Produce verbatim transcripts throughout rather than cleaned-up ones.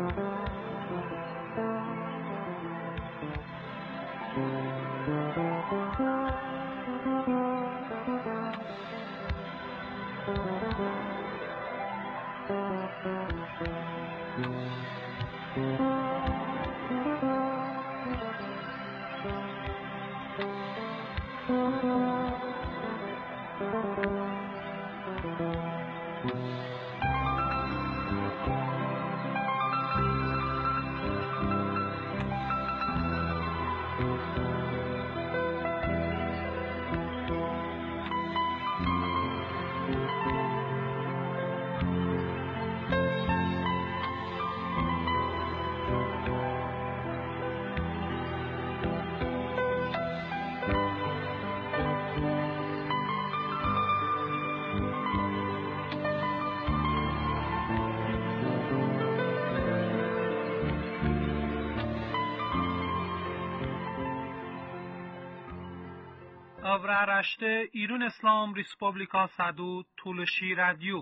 Avraaraște İran İslam Respublika Sadu Tulshi Radio.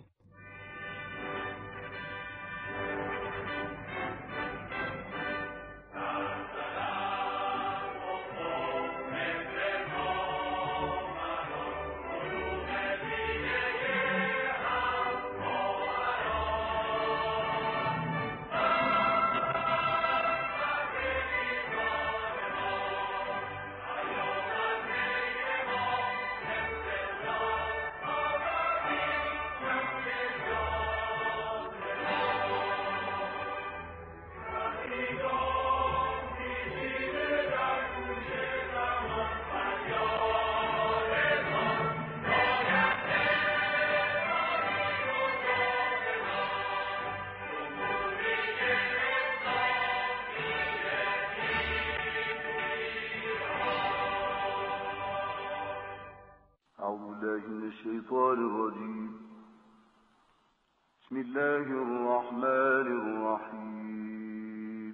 الشيطان الرجيم بسم الله الرحمن الرحيم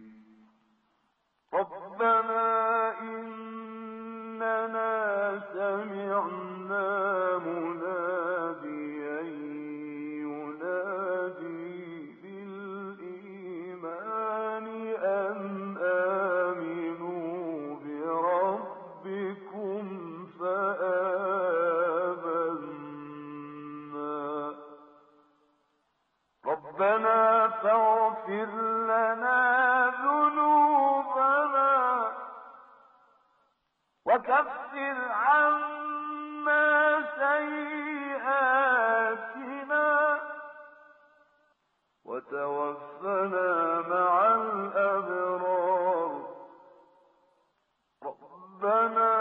ربنا إننا سمعنا مناديا ينادي بالإيمان أن آمنوا بربكم فآمنا ربنا فاغفر لنا ذنوبنا وكفر عنا سيئاتنا وتوفنا مع الأبرار ربنا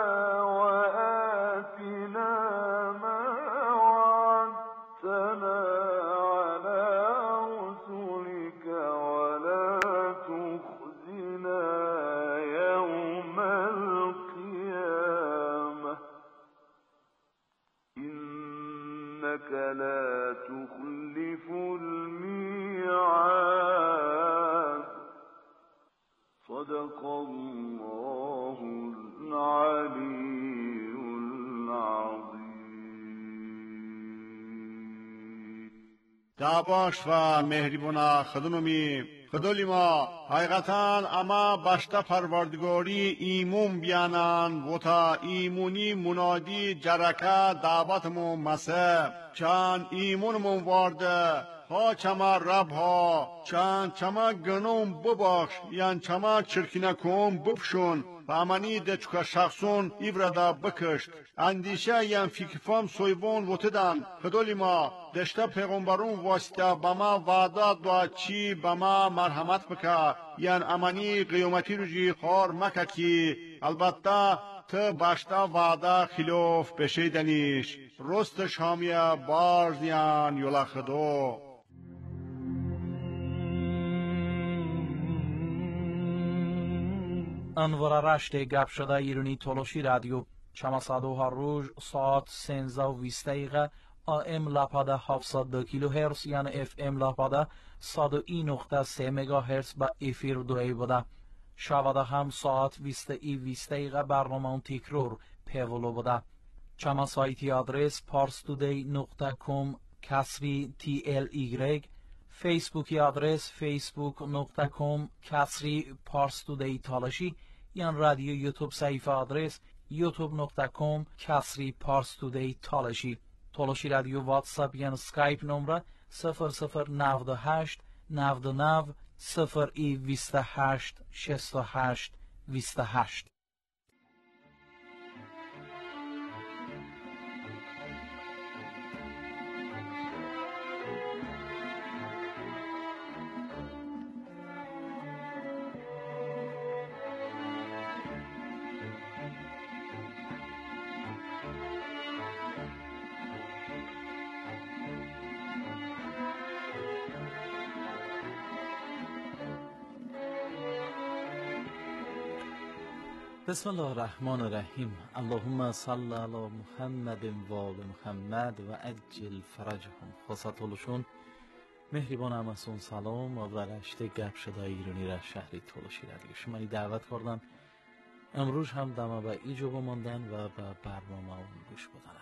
وآتنا ما وعدتنا على رسلك ولا تخزنا يوم القيامة إنك لا تخلف الميعاد صدق الله العلي العظيم. دعواش و مهربونا خدممی خدولی ما حقیقتاً اما باشتا پروردگاری ایمون بیانن و تا ایمونی منادی جرکه دعوتمون مسه چند ایمونمون وارده ها چما رب ها چند چما گنوم بباخش یان چما چرکینکم بپشون و امانی دچکا شخصون ایورادا بکشت اندیشه یان فکرفام سویبون وطدن خدولی ما دشتا پیغمبرون واسطه بما وعده دعا چی بما مرحمت بکا یان امانی قیامتی رجی خور مکا کی البته ته باشتا وعده خلاف بشیدنیش رست شامیه بارزیان یولا خدو انوار رشت گپ شده ایرانی تولوشی رادیو چما صدو هر روز ساعت سنزه و بیست دقیقه آم لاپاده هفتصد و دو کیلو هرتز یعنی اف ام لاپاده صد و یک نقطه سه مگا هرتز با افیر دوی بوده شواده هم ساعت بیست ای بیست دقیقه برنامه تکرار پیولو بوده چما سایتی آدرس پارستودی نقطه کام کسری تی ال ایگرگ فیسبوکی آدرس فیسبوک نقطه کام کسری پارس تودی تالشی یان رادیو یوتیوب صحیفه آدرس یوتیوب نقطه کام کسری پارس تودی تالشی. تالشی رادیو واتساپ یان سکایپ نمره صفر صفر نود و هشت نود و نه صفر ای بیست و هشت شصت و هشت بیست و هشت. بسم الله الرحمن الرحیم. اللهم صل علی محمد و آل محمد و عجل فرجهم. خاصتولشون مهربان همسون سلام و برشته گپ شده ایرانی را شهری تولشی رادیو شماری دعوت کردم امروز هم دمه به ایجا بماندن و به برنامه اون گوش بدنن.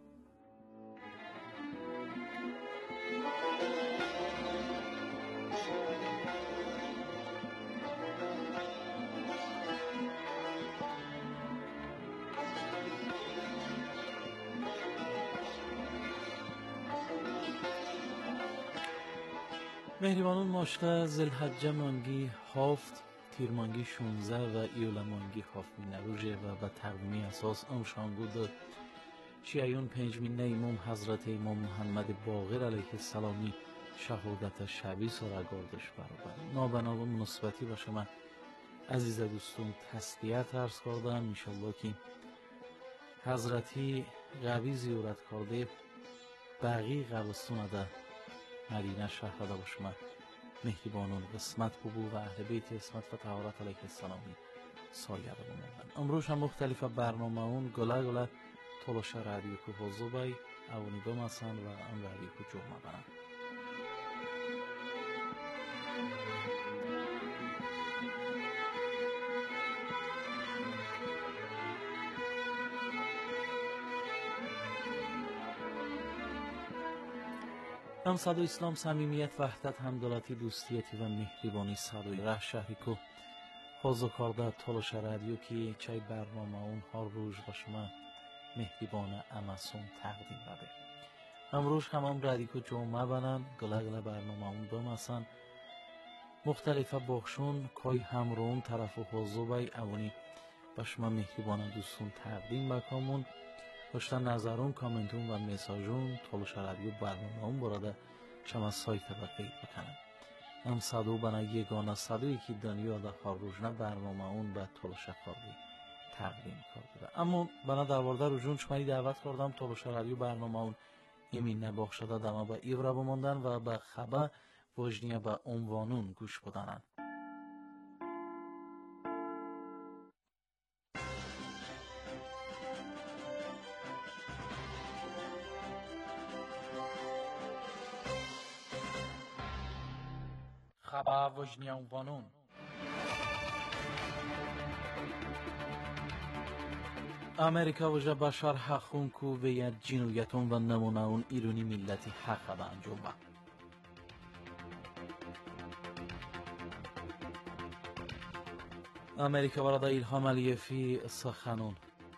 مهربانون ماشته زلحجه مانگی هفت تیر مانگی شونزده و ایول مانگی هفت می نروژه و به تقویمی اساس امشانگود چیایون پنج مینه امام حضرت امام محمد باقر علیه السلامی شهادت شبی سره گردش برابر نابنا و مناسبتی باشه. من عزیز دوستون تسلیت عرض کردم انشالله که حضرتی قوی زیارت کرده بقی قبستون ده مدینه شهر ده باشه. من مهربانون قسمت ببو و اهل بیت اسمت و طهارت علیه السلامی سایه رو بموندن. امروز هم مختلف برنامه اون گله گله تلاش رادیو که حضو بای اونی بمسن و ام رادیو که جمعه برن. هم صدای اسلام صمیمیت وحدت همدلتی دوستیتی و مهربانی صدای ره شهری که حضو کرده تلاش رادیو که چای برنامه اون هر روز با شما مهربانه امسون تقدیم بده. امروز هم هم رادیو که جمعه بنن گله گله برنامه اون بمسن مختلف بخشون کای همرون طرف و حضو بای اونی با شما مهربانه دوستون تقدیم بکامون داشتن نظرون کامنتون و مساجون تلاش رادیو برنامه اون براده شما سایت و قید بکنن. هم صدو بنا یگانه صدوی که دنیا در خارجنا برنامه اون به تلاش خارجی تقدیم کرده. اما بنا در ورده رجون شماری دعوت کردم تلاش رادیو برنامه اون امین نباخ شده دما به ایورا بماندن و به خبر وجنیه به عنوانون گوش بدنن. خبر وجنیه عنوانون امریکا وجه بشار حقون کو ویت جنویتون و نمونه اون ایرانی ملتی حق به انجام با امریکا برای ایلهام علیفی سخنون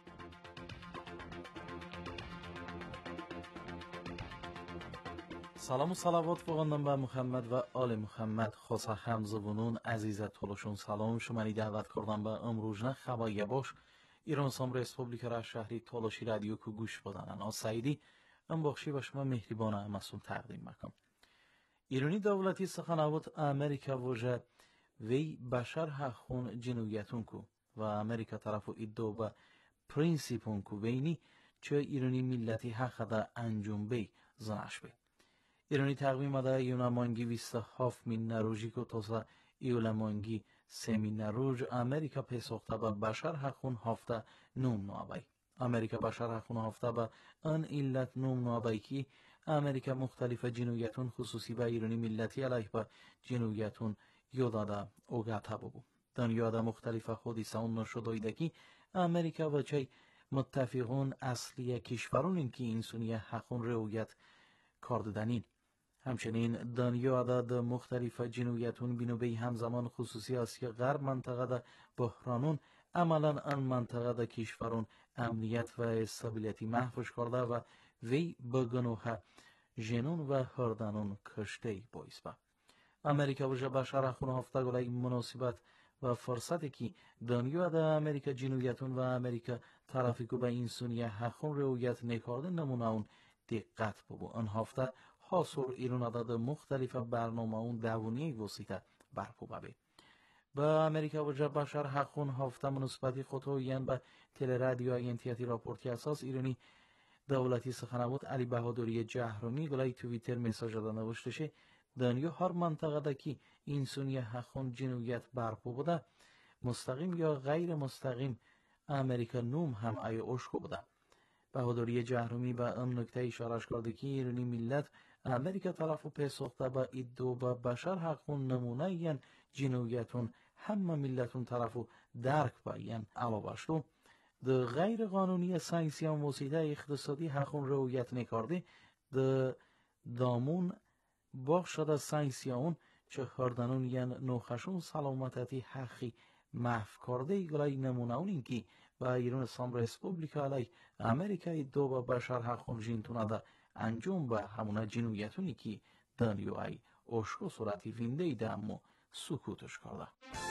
سلام و صلوات بگندم به محمد و آل محمد. خاصه همزبونون عزیز طولشون سلام شماری دعوت کردم به امروز نه خبایی باش ایران سام ریسپوبلیک را شهری تالاشی رادیو که گوش بدنن آسایدی ام بخشی به شما مهربانه امسون تقدیم بکنم. ایرانی دولتی سخنوات امریکا وجه وی بشر حقون جنویتون کو و امریکا طرفو ایدو به پرینسیپون کو وینی چه ایرانی ملتی حق ده انجام بی زنش بی. ایرانی تقویم ده یونمانگی ویسته هاف مین نروژی که توسا ایولمانگی سمین نروژ امریکا پیسخته به بشر حقون هفته نوم نوابای. امریکا بشر حقون هفته به ان ایلت نوم نوابای که امریکا مختلف جنویتون خصوصی به ایرانی ملتی علیه به جنویتون یاداده اوگاته ببو. دنیا ده مختلف خودی ساون نشدایده که امریکا و چای متفقون اصلی کشورون این که اینسونی حقون رویت کارددنین. همچنین دنیا عدد مختلف جنویتون بینو بی همزمان خصوصی آسیا غرب منطقه ده بحرانون عملا ان منطقه ده کشورون امنیت و استابیلیتی محفوظ کرده و وی بگنوه جنون و هردنون کشته بایست با. امریکا وجه بشار خونه هفته گلای مناسبت و فرصتی که دنیا ده امریکا جنویتون و امریکا طرفی که به این سونیه حقون رویت نکارده نمونه اون دقت ببو. آن هفته حاصل ایران عدد مختلف برنامه اون دوونی وسیطه برپو ببی. با امریکا وجه بشار حقون هفته مناسبتی خطویان به تل رادیو اینتیاتی راپورتی اساس ایرانی دولتی سخنوات علی بهادری جهرومی گلای توییتر مساج داده نوشته دنیا هر منطقه ده که این سونی حقون جنویت برپو بوده مستقیم یا غیر مستقیم امریکا نوم هم ای اشکو بوده. بهادری جهرومی به این نکته اشاره کرده که ایرانی ملت امریکا طرفو پاسخته با ایدو با بشر حقون نمونه این جنویتون همه ملتون طرفو درک با این علاوه شدو ده غیر قانونی ساینسیان وسیله اقتصادی حقون رویت نکرده ده دامون بخشد ساینسیان چه هردنون ین نوخشون سلامتی حقی محف کرده گلای نمونه اون اینکی با ایران اسلام ریسپوبلیکا علی امریکای دو با بشر حقون جینتونه ده انجام به همونه جنویتونی که دنیای اشکو صورتی وینده ایده اما سکوتش کرده.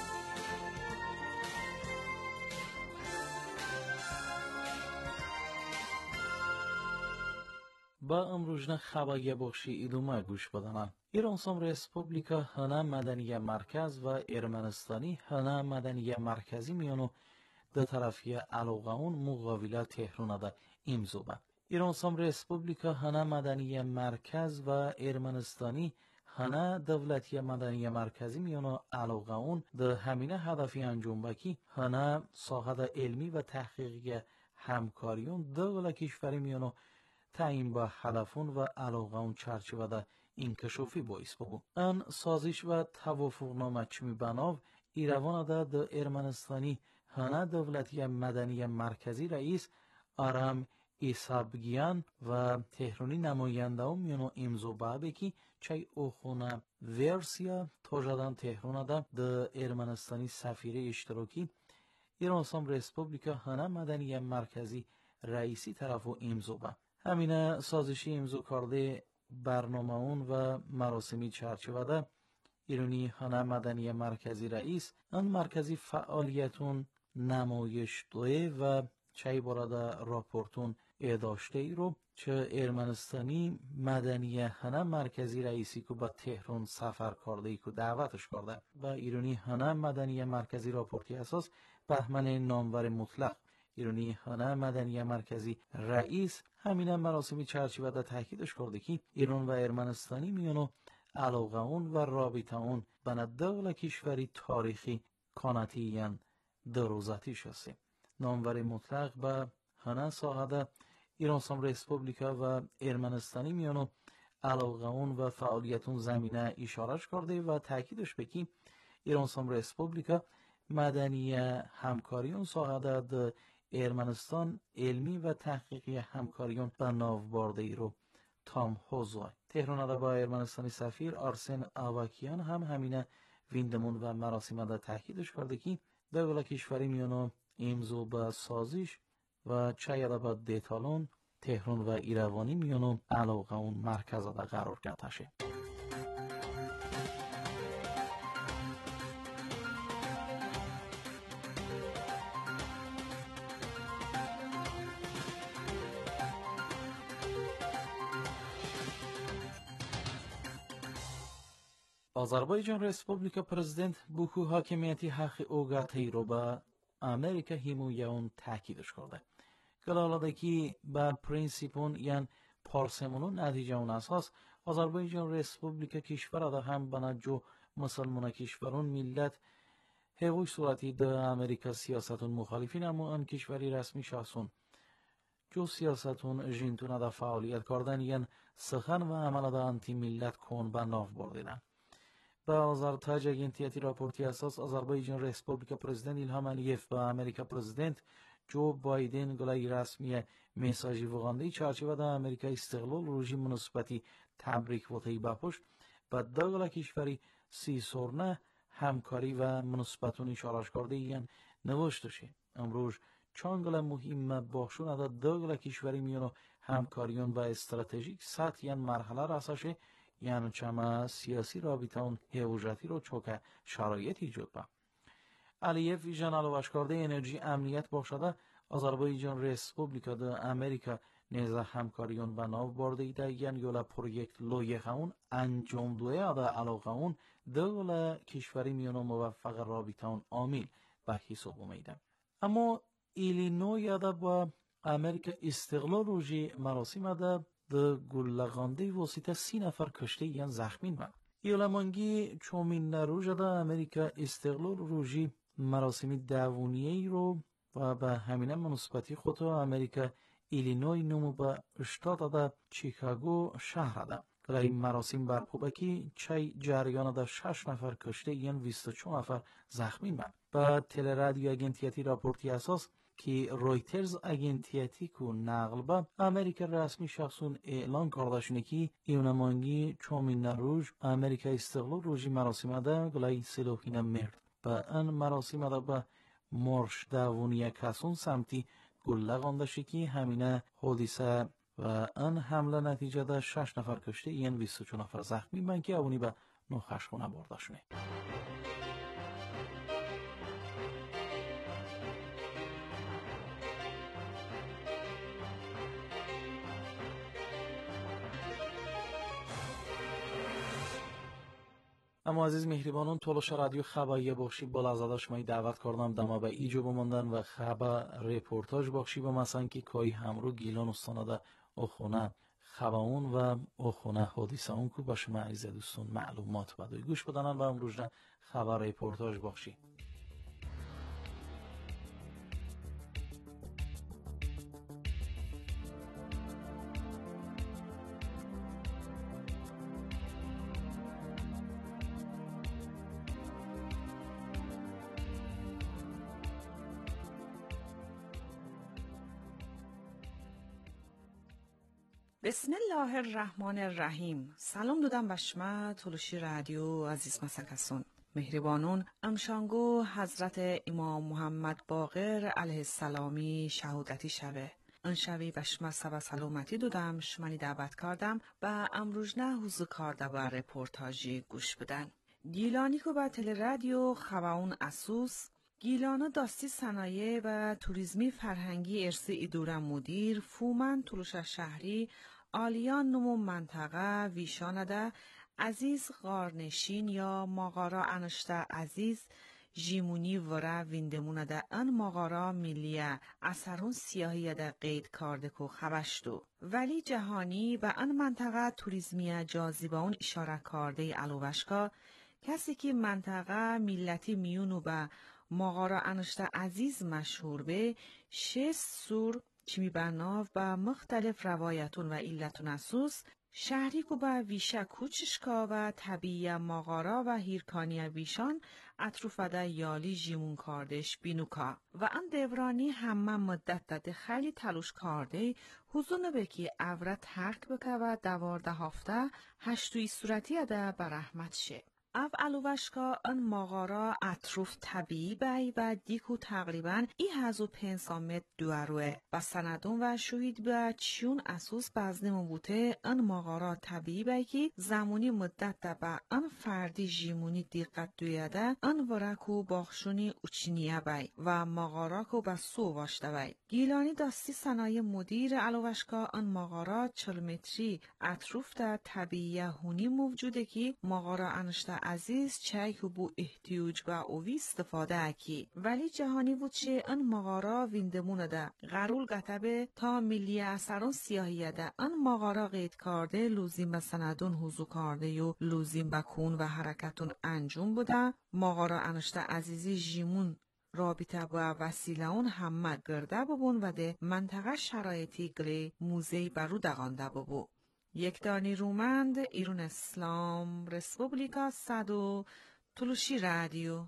با امروزنا خبری بخشی ادامه گوش بدنم. ایران اسلام ریسپوبلیکا هنه مدنی مرکز و ارمنستانی هنه مدنی مرکزی میانو ده طرفی علاقه اون مقاوله تهران ده امضا به. ایران اسلام ریسپوبلیکا هنه مدنی مرکز و ارمنستانی هنه دولتی مدنی مرکزی میانو علاقه اون ده همینه هدفی انجام بکی هنه ساحه علمی و تحقیقی همکاریون دول کشوری میانو تعیین با هدفون و علاقه اون چرچوه ده انکشافی باعث بگو. ان سازش و توافقنامه چمی بناو ایروان ده ده ارمنستانی هنه دولتی مدنی مرکزی رئیس آرام ایسابگیان و تهرانی نماینده هم میانو امضا بابه که چای اوخونه ورسیا توجدان تهران ده ده ارمنستانی سفیر اشتراکی ایران اسلام ریسپوبلیکا هنه مدنی مرکزی رئیسی طرفو امضا با. همینه سازشی امضا کرده برنامه اون و مراسمی چرچوه ده ایرانی هنه مدنی مرکزی رئیس ان مرکزی فعالیتون نمایش دوه و چای براده راپورتون اداشته ای رو چه ارمنستانی مدنی هنه مرکزی رئیسی که با تهران سفر کرده ای که دعوتش کرده و ایرانی هنه مدنی مرکزی راپورتی اساس بهمن نامور مطلق ایرانی هنه مدنی مرکزی رئیس همینه مراسمی چرچوه ده تاکیدش کرده که ایران و ارمنستانی میانو علاقه اون و رابطه اون بنا دول کشوری تاریخی کانتیین دروزتی شسته. نامور مطلق به هنه ساحه ایران اسلام ریسپوبلیکا و ارمنستانی میانو علاقه اون و فعالیتون زمینه اشارش کرده و تاکیدش بکی ایران اسلام ریسپوبلیکا مدنی همکاریون ساحه ده ارمنستان علمی و تحقیقی همکاریون به ناو برده ای رو تام هوزوی تهران ده با ارمنستانی سفیر آرسن آواکیان هم همینه ویندمون و مراسم ده تاکیدش کرده که دول کشوری میانو امضا به سازش و چای ده با دیتالون تهران و ایروانی میانو علاقه اون مرکز ده قرار گرفته. آذربایجان ریسپوبلیکا پرزیدنت بوکو حاکمیتی حق اوگاتی رو به امریکا حمایه اون تاکیدش کرده. گلالاده که به پرینسیپون یعنی پارسمونون نتیجه اون اساس آذربایجان ریسپوبلیکا کشور ده هم بنجو مسلمان کشورون ملت هیوش صورتی ده امریکا سیاستون مخالفین اما ان کشوری رسمی شخصون جو سیاستون جینتون ده فعالیت کردن یعنی سخن و عمل ده انتی ملت کن به ناف بردیدن. با آذرتاج اگنتیتی راپورتی اساس آذربایجان ریسپوبلیکا پرزیدنت ایلهام علیف با امریکا پرزیدنت جو بایدن گلای رسمی میساجی وغانده چارچوبه ده امریکا استقلال رژیم مناسبتی تبریک و تی بپوش و داگل کشوری سی سورنه همکاری و مناسبتون شارش کرده این نوشتشه. امروز چانگل مهم باشون دا داگل کشوری میانو همکاریون و استراتژیک سطح یعنی مرحله رساشه یعنی چما سیاسی رابطه اون هیوجتی رو چوکه شرایط ایجاد با. علیف ویژن علاوش کرده انرژی امنیت باشده آذربایجان ریسپوبلیکا دا امریکا نیزه همکاریون و ناو برده ایده یعنی یولا پروژیکت لویه اون انجام دوه دا علاقه اون دول کشوری میانو موفق رابطه اون عامل به حساب اومیده. اما ایلینو یاده با امریکا استقلال روژی مراسم ده ده گلغانده واسطه سی نفر کشته یعنی زخمین من. ایولمانگی چومین نروژ ده امریکا استقلال روژی مراسمی دوونیه رو و به همینه مناسبتی خود امریکا ایلینوی نمو به اشتاد ده چیکاگو شهر ده. در این مراسم برپا بکی چای جریان ده شش نفر کشته یعنی بیست و چهار نفر زخمین من. با تل رادیو اگنتیتی راپورتی اساس که رویترز اگنتیتی کو نقل با امریکا رسمی شخصون اعلان کردشونه که ایونمانگی چومین نروژ امریکا استقلال روژی مراسم ده گلای سلوحین مرد با ان مراسم ده با مرش دوونیه کسون سمتی گله گاندشه که همینه حادثه و ان حمله نتیجه ده شش نفر کشته این بیست و چهار نفر زخمی من که اونی به نخشخونه برداشونه. اما عزیز مهربانان تولش رادیو خبایی بخشی بالا از اداش مایی دعوت کردم دما به ایجو بماندن و خبر رپورتاج بخشی با مثلا که کای همرو گیلان استاناده اخونه خباون و اخونه حادثه اون کو باشه معیزه دوستون معلومات بدوی گوش بدنن و امروز خبر رپورتاج بخشی. بسم الله الرحمن الرحیم. سلام دادم به شما تولشی رادیو عزیز مسکسون مهربانون امشانگو حضرت امام محمد باقر علیه السلامی شهادتی شوه انشوی به شما سبا سلامتی دادم شمانی دعوت کردم و امروز نه حضور کرده و رپورتاجی گوش بدن. گیلانی که به تل رادیو خواهون اسوس گیلانا داستی صنایع و توریزمی فرهنگی ارسی ایدورا مدیر فومن تولوش شهری آلیان نمو منطقه ویشانده عزیز غارنشین یا ماغارا انشته عزیز جیمونی وره ویندمونده ان ماغارا ملیه اثرون سیاهی ده قید کرده که خبشتو ولی جهانی به ان منطقه توریزمی جاذبه اون اشاره کرده علوشکا کسی که منطقه ملتی میونو به ماغارا انشته عزیز مشهور به شست سور چمی بناو با مختلف روایتون و علتون اسوس شهری که با ویشه کوچشکا و طبیعی ماغارا و هیرکانی ویشان اطروفده یالی جیمون کاردش بینوکا و ان دورانی همه مدت داده خیلی تلوش کارده حضور بکی عورت ترک بکه و دوارده هفته هشتوی صورتی ده برحمت شه. او علوشکا ان ماغارا اطروف طبیعی بای و دیکو تقریبا ای هزو پنسامت دواروه و سندون و شوید به چیون اسوس بزنمو بوته ان ماغارا طبیعی بای که زمانی مدت ده با ان فردی جیمونی دیقت دویده ان ورکو باخشونی اچینیه بای و ماغارا کو به سو واشته بای. گیلانی داستی صنایع مدیر علوشکا ان ماغارا چل متری اطروف ده طبیعی هونی موجوده که ماغارا انشته عزیز چای که بو احتیاج با اوی استفاده اکی ولی جهانی بود چه ان ماغارا ویندمونه ده غرول گتبه تا ملی اثرون سیاهیه ده ان ماغارا قید کرده لوزیم به سندون حضور کرده و لوزیم به کون و حرکتون انجام بوده ماغارا انشته عزیزی جیمون رابطه با وسیله اون همه گرده ببون و ده منطقه شرایطی گلی موزهی برو دغانده ببو. یک دانی رومند ایران اسلام رسپوبلیکا صدو تولوشی رادیو.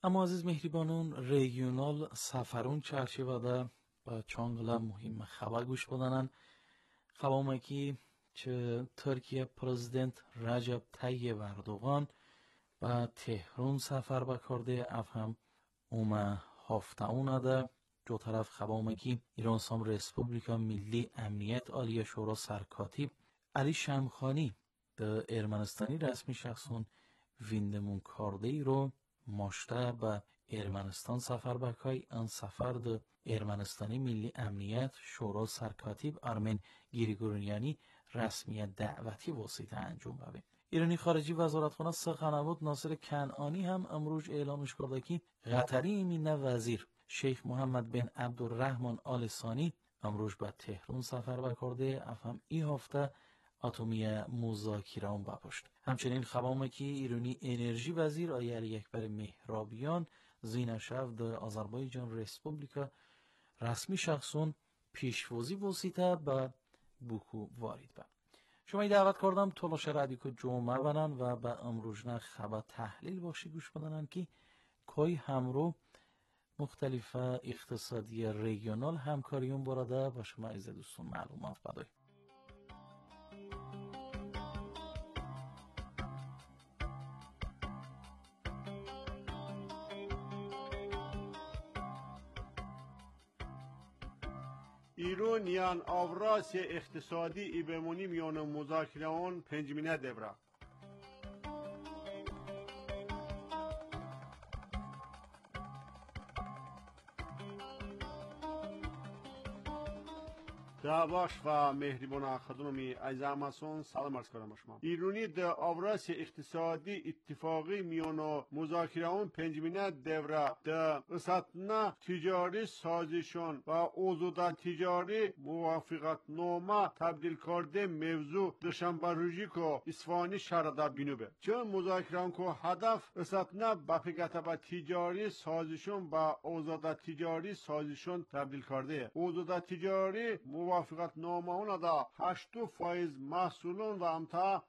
اما عزیز مهربانان regional safarun çerçevede با چانگلا مهم خبر گوش بدنن خبامه که چه ترکیه پرزیدنت رجب طیب اردوغان با تهران سفر بکرده افهم اومه هفته اونه دو طرف خبامه که ایران سام رسپوبلیکا ملی امنیت عالی شورا سرکاتیب علی شمخانی ده ارمنستانی رسمی شخصون ویندمون کارده ای رو ماشته به ارمنستان سفر بکای ان سفر ده ارمنستانی ملی امنیت شورا سرکاتیب ارمن گیریگورونیانی رسمیت دعوتی واسطه انجام ببین. ایرانی خارجی وزارتخانه سخنرانی ناصر کنعانی هم امروز اعلامش کرده که قطری امینه وزیر شیخ محمد بن عبدالرحمن آل ثانی امروز به تهران سفر بکرده افهم این هفته اتمی مذاکره اون بپشت. همچنین خبامه که ایرانی انرژی وزیر آیه علی اکبر مهرابیان زین شب در آذربایجان رسپوبلیکا رسمی شخصون پیشوازی واسطه به بوکو وارد با. شما ای دعوت کردم تلاش رادیو که جمعه بنن و به امروزنه خبر تحلیل باشی گوش بدنن که کوی همرو مختلف اقتصادی ریگیونال همکاریون براده با شما عزیز دوستان معلومات بدای. ایران یان آوراس اقتصادی ای بمونی میان مذاکره اون پنجمینه دبره. دعواش و مهربان خدممی عزیزمسون سلام عرض کنم شما. ایرانی در آوراس اقتصادی اتفاقی میان مذاکره اون پنجمینه دوره در اساتنا تجاری سازشون و اوزودا تجاری موافقت نامه تبدیل کرده موضوع دوشنبه روزی که اصفهانی شهر بینوبه. چون مذاکره اون که هدف اساتنا بپگت با تجاری سازشون با اوزودا تجاری سازشون تبدیل کرده. اوزودا تجاری موافقت نامه اون دا هشت فایز محصولون و امتا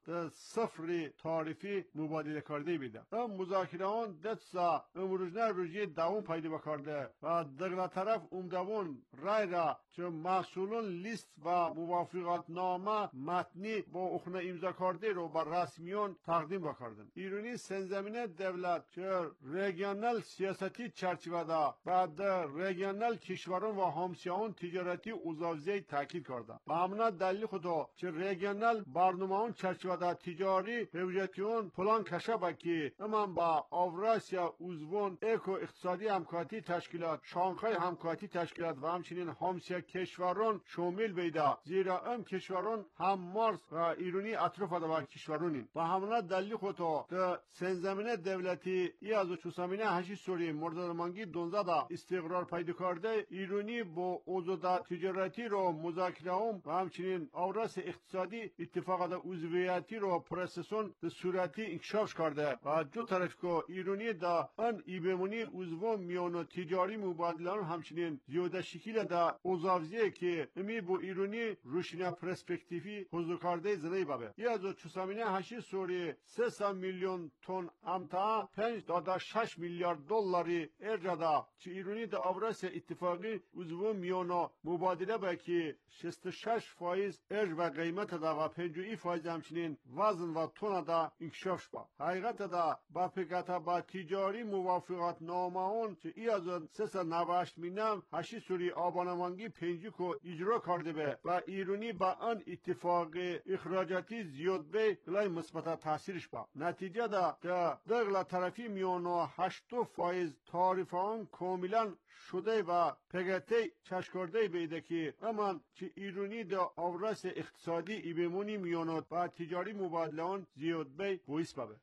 صفر تعریفی مبادله کرده بیده. و مذاکره اون دتسا امروزنه روزی دوم پیدا بکرده و دغلا طرف امدوون رای را چه محصولون لیست و موافقت نامه متنی با اخنه امضا کرده رو بر رسمیون تقدیم بکردن. ایرانی سنزمینه دولت چه ریگیونال سیاستی چرچیوه دا بعد ریگیونال کشوران و همسایه‌ان تجارتی اوزاوزی تاکید کرده. با همنا دلیل خدا چه ریگیونال برنامه اون چرچیوه تجاری حوزتیون پلان کشه با که امان با آوراسیا اوزوون اکو اقتصادی همکاری تشکیلات شانگهای همکاری تشکیلات و همچنین همسایه کشوران شامل بیده. زیرا ام کشوران هم مارس و ایرانی اطراف دا کشورانین. با همنا دلیل خدا در سنزمینه دولتی ای از چوسامینه هشی سوری مورد درمانگی دونزده دا استقرار پیدا کرده. ایرانی با اوزودا تجارتی رو مذاکره هم و همچنین آوراس اقتصادی اتفاقات عضویتی رو پروسسون به صورتی انکشاف کرده و دو طرف که ایرانی دا ان ایبمونی عضو میان تجاری مبادله همچنین زیاده شکل دا اوزاوزیه که امی با ایرانی روشنا پرسپکتیفی حضور کرده زنی بابه. یه از چوسامینه هشی سوری سه میلیون تن امتا پنج دادا شش میلیارد دلاری ارجادا چه ایرانی دا آوراس اتفاقی عضو میان مبادله با که شصت و شش فایز ارج و قیمت دا و پنجاه فایز همچنین وزن و تون دا انکشاف شد. حقیقت دا با پگتا با تجاری موافقت نامه اون چه ای از سه و نود مینم هشی سوری آبانمانگی پنجی کو اجرا کرده به و ایرانی با آن اتفاق اخراجاتی زیاد به گلای مثبت تاثیرش با. نتیجه دا دا دغلا طرفی میانو هشت فایز تعریف آن کاملا شده و پگتی چشکرده بیده که اما چه ایرانی دا آوراس اقتصادی ای بمونی میانات و تجاری مبادله آن زیاد بی بویس بابه.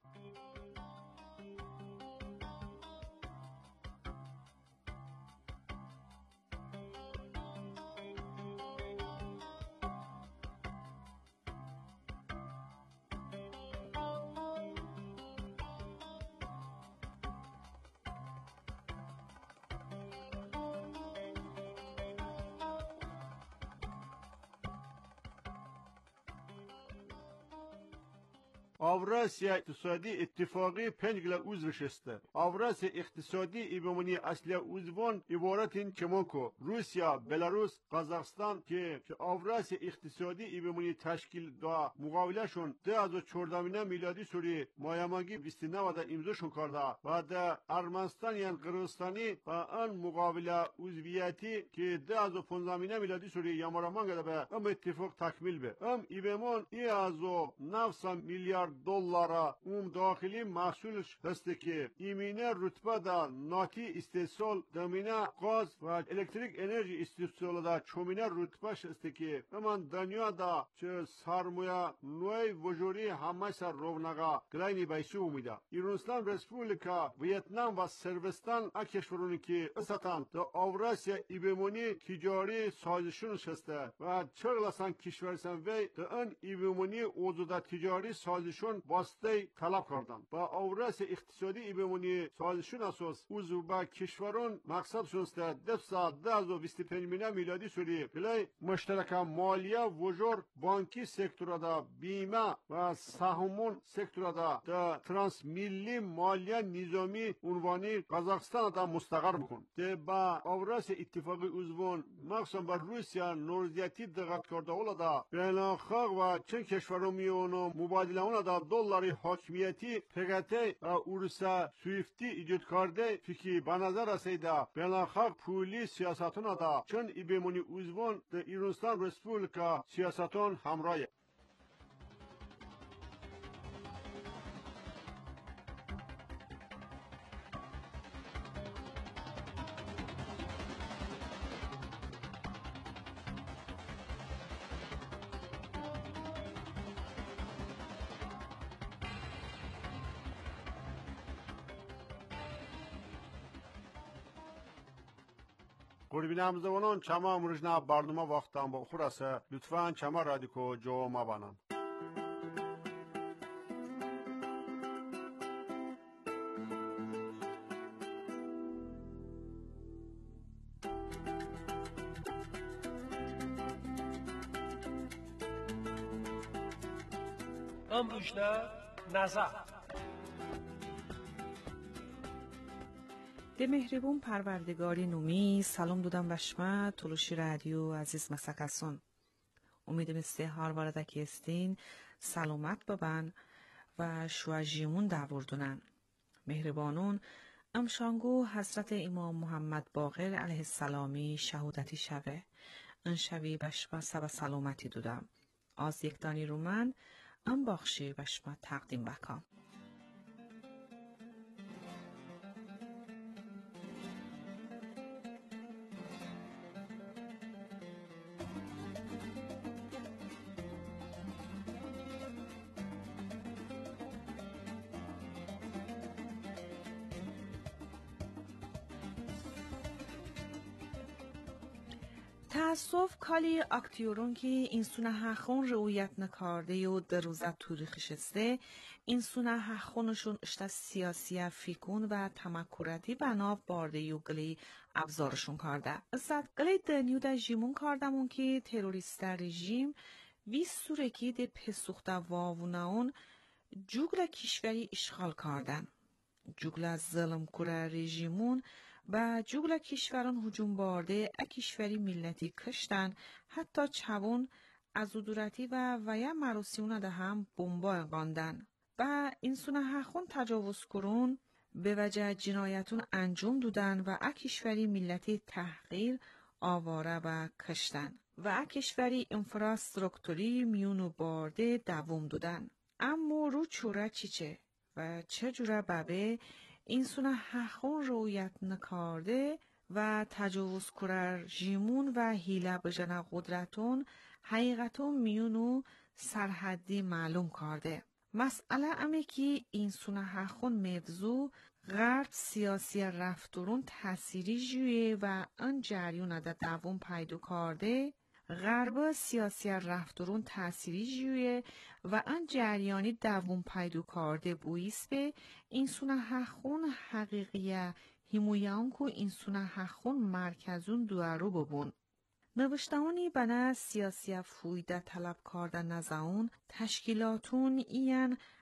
Avrasya اقتصادی اتفاقی پنجگل عضو شسته. Avrasya اقتصادی ایبمونی اصلی عضوان عبارت این کمان کو روسیا، بلاروس، قزاقستان که که Avrasya اقتصادی ایبمونی تشکیل دا مقابلشون ده هزار و چهارده میلادی سوری مایاماگی بیست و نه دا امضاشون کرده و ده ارمنستان یعنی قرقستانی با آن مقابله عضویتی که ده هزار و پانزده میلادی سوری یامارامانگا به ام اتفاق تکمیل به ام ایبمون ای از و نفس میلیارد دلار اون داخلی محصولش هسته که ایمینه رتبه دا ناتی استحصال دمینه غاز و الکتریک انرژی استحصال دا چومینه رتبه هسته که امان دنیا دا چه سرمایه نوی وجوری همه سر رونقا گلینی بیسو امیده ایرانستان رسپولیکا ویتنام و سربستان اکشورونی که استان دا آوراسیا ایبمونی تجاری سازشون هسته و چغلسان کشورسان وی دا ان ایبمونی اوزودا تجاری سازشون واسطه طلب کردن با آوراسیا اقتصادی ایبمونی سازشون اساس اوزو با کشورون مقصد شونسته دفسا ده هزار و بیست و پنج میلادی سوری گلی مشترک مالیه وجور بانکی سکتور دا بیمه و سهمون سکتور دا دا ترانس ملی مالیه نظامی عنوانی قزاقستان دا مستقر بکن ده با آوراسیا اتفاقی عضوان مخصوصا با روسیا نورزیتی دقت کرده اولا دا بیناخاق و چند کشورو میونو مبادله اونا دا دلاری حاکمیتی پگته و اورسا سویفتی ایجاد کرده فکی به نظر رسیده بیناخاق پولی سیاستون دا چون ایبمونی عضوان دا ایرانستان رسپولیکا سیاستون همراهه قربینم زبانان چما مرجنا برنامه وقتم با خورسه لطفاً چما رادیکو جو ما بانم ام روشنا نظر ده مهربون پروردگاری نومی سلام دودم بشما تلوشی رادیو عزیز مسکسون امیدم استه هار واردکی استین سلامت بابن و شواجیمون دوردونن مهربانون امشانگو حضرت امام محمد باقر علیه السلامی شهودتی شوه ان شوی بشما سبا سلامتی دودم از یک دانی رو من ام باخشی بشما تقدیم بکام تاسف کالی اکتیورون که این سونه هخون رویت نکارده و در روزت توریخش استه این سونه هخونشون اشتا سیاسی فیکون و تمکوردی بناف بارده و گلی ابزارشون کرده ازد گلی دنیو دا جیمون کردمون که تروریست رژیم وی سورکی ده پسوخته واووناون جوگل کشوری اشغال کردن جوگل ظلم کوره رژیمون و جوگل کشوران هجوم بارده ا کشوری ملتی کشتن حتی چوون از دورتی و ویا مراسیونه ده هم بمبا اقاندن و این سونه هخون تجاوز کرون به وجه جنایتون انجام دودن و ا کشوری ملتی تحقیر آواره و کشتن و ا کشوری انفراسترکتوری میونو بارده دوام دودن اما رو چوره چیچه و چجوره بابه این سونه هخون رویت نکارده و تجاوز کرر جیمون و هیله بجنه قدرتون حقیقتون میونو سرحدی معلوم کرده. مسئله امه که این سونه هخون موضوع غرب سیاسی رفتورون تأثیری جویه و ان جریون ده دوام پیدا کرده غرب سیاسی رفتورون تأثیری جویه و ان جریانی دوام پیدا کرده بویست به این سونه هخون حقیقیه همویان که این سونه هخون مرکزون دوارو ببون. نوشتهانی بنا سیاسی فویده طلب کرده نزاون تشکیلاتون این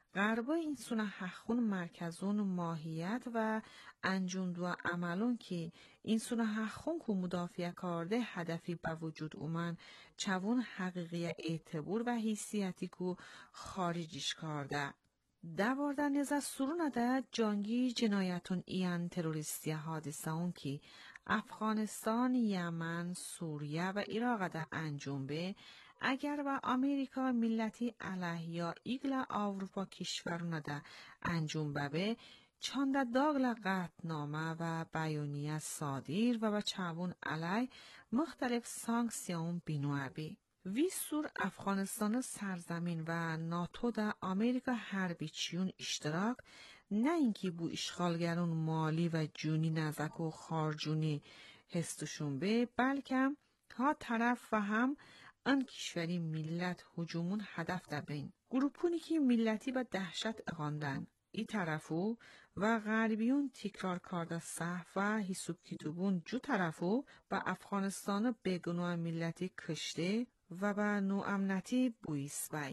غربا این سونه حخون مرکزون ماهیت و انجام دو عملون که این سونه حخون که مدافع کرده هدفی به وجود اومن چون حقیقی اعتبار و حیثیتی که خارجیش کرده. دوارده نزد سرونه ده جانگی جنایتون ایان تروریستی حادثه اون که افغانستان، یمن، سوریه و عراق ده انجام به اگر و امریکا ملتی علیه یا ایگل اروپا کشورونه ده انجام به چانده داغل قطعنامه و بیانیه صادر و به چوون علیه مختلف سانکسیون بینوه بی. وی سور افغانستان سرزمین و ناتو در امریکا حربی چیون اشتراک نه اینکه بو اشغالگرون مالی و جونی نزک و خارجونی هستشون به بلکه ها طرف و هم ان کشوری ملت هجومون هدف در بین. گروپونی که ملتی با دهشت اقاندن ای طرفو و غربیون تکرار کرده صحف و حسوب کتوبون جو طرفو با افغانستان بگنوه ملتی کشته و با نوامنتی بویس بای.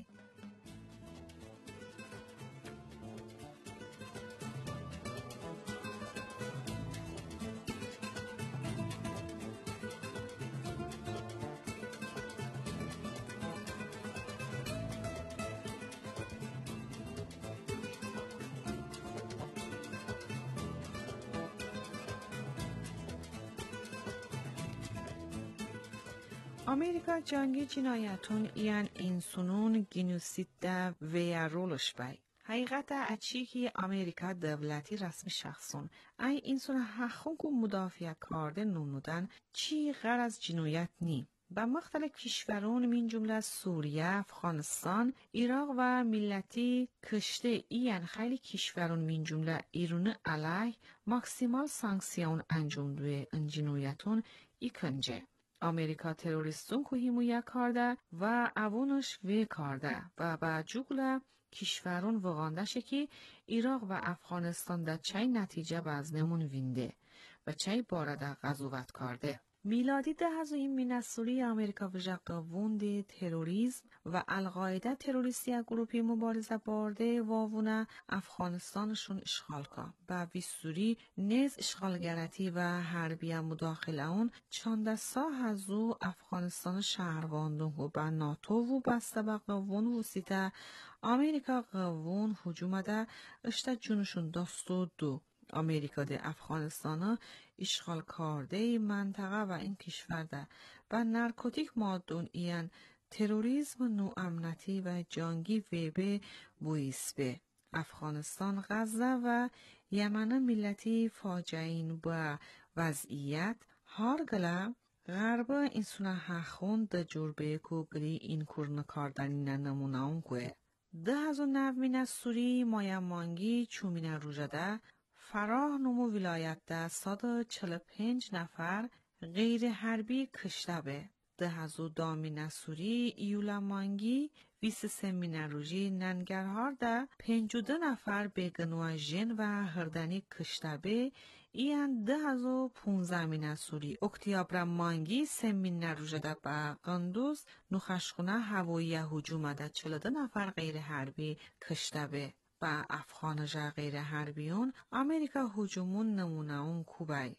امریکا جنگی جنایتون ایان انسونون گینوسید ده ویا رولش بای. حقیقت اچی که امریکا دولتی رسمی شخصون ای انسون حقوق و مدافع کرده نمودن چی غیر از جنایت نی. با مختلف کشورون من جمله سوریه، افغانستان، عراق و ملتی کشته ایان خیلی کشورون من جمله ایران علیه ماکسیمال سانکسیون انجام دوی این جنایتون ایکنجه. امریکا تروریستون که حمایت کرده و اوونش وی کرده و با جوگل کشورون وگاندشه که عراق و افغانستان در چای نتیجه باز نمون وینده و چای باره در غزوت کرده. میلادی ده هزار این مینسوری امریکا و جقا وند تروریسم و القاعده تروریستی گروپی مبارزه بارده واوونه افغانستانشون اشغال که و ویسوری نیز اشغالگرتی و حربی مداخله اون چانده سا هزو افغانستان شهرواندون و به ناتو و بسته به قوون وسیطه امریکا قوون حجوم ده اشته جونشون داستو دو. امریکا ده افغانستان اشغال کرده منطقه و این کشور ده و نارکوتیک مادون ایان تروریسم نوامنتی و جنگی ویبه بویسبه افغانستان غزه و یمن ملتی فاجعین با وضعیت هارگله غرب انسان حخون ده جربه کوگری این کرن کردنی نمونه اون که ده هزار نومین سوری مایمانگی چومین روژده فراه نمو ولایت ده صد و چل و پنج نفر غیر حربی کشته به. ده هزار دامین سوری ایولمانگی ویس سمین روژی ننگرهار ده پنج و ده نفر بگنوه جن و هردنی کشته به. ایان ده هزار پونزمین سوری اکتیابر مانگی سمین روژه ده با قندوز نخشخونه هوایی هجوم ده چل و ده نفر غیر حربی کشته به. با افغان جا غیر حربیون امریکا هجومون نمونه اون کوبای.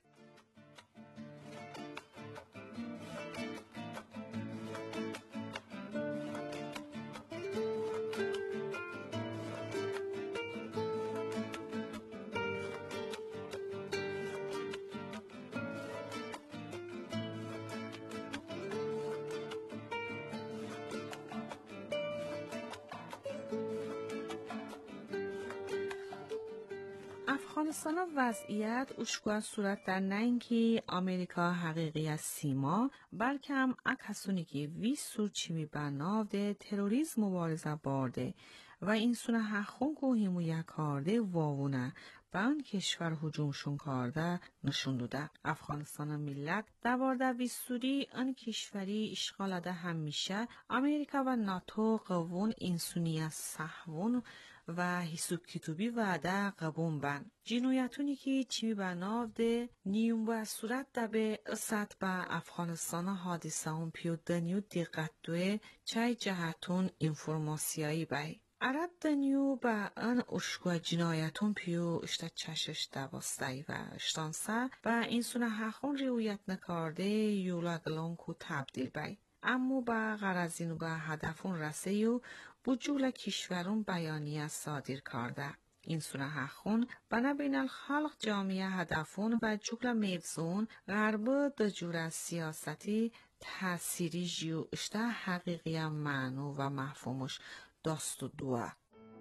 افغانستان وضعیت اشکوه صورت در نه اینکه امریکا حقیقی از سیما بلکه هم اکسونی که وی سورچیمی بناو ده تروریسم مبارزه بارده و این سونه حقون که حمایت کرده واوونه به آن کشور هجومشون کرده نشون داده. افغانستان ملت دوارده ویسوری آن کشوری اشغال ده همیشه امریکا و ناتو قوون انسونی از صحوون و حسوب کتوبی وعده قبون بن. جنایتونی که چی بناو ده نیوم با صورت ده به اصد با افغانستان حادثه اون پیو دنیو دقت دوه چای جهتون انفورماسیایی بای. عرب دنیو با ان اشکو جنایتون پیو اشتا چشش دواستی و اشتانسه و این سونه حخون رویت نکارده یولا گلونکو تبدیل بای. اما با غرضینو با هدفون رسه یو بجول کشورون بیانیه صادر کرده. این سونه حخون بنا بین الخلق جامعه هدفون و جگل میبزون غربه دجور سیاستی تأثیری جیو اشتا حقیقی معنو و مفهومش داست و دوه.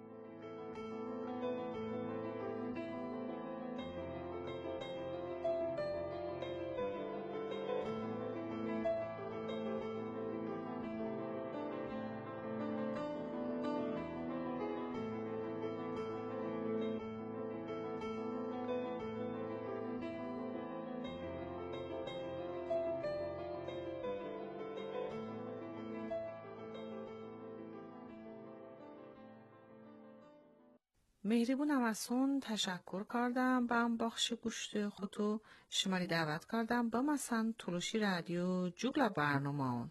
مهریبون همسون تشکر کردم با هم بخش گوشت خودو شماری دعوت کردم با مثلا تلوشی رادیو جوگل برنامه اون.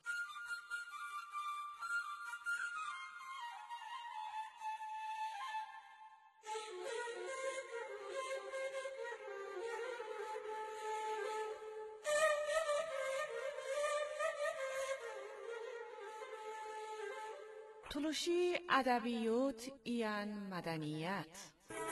تلوشی ادبیات ایان مدنیت.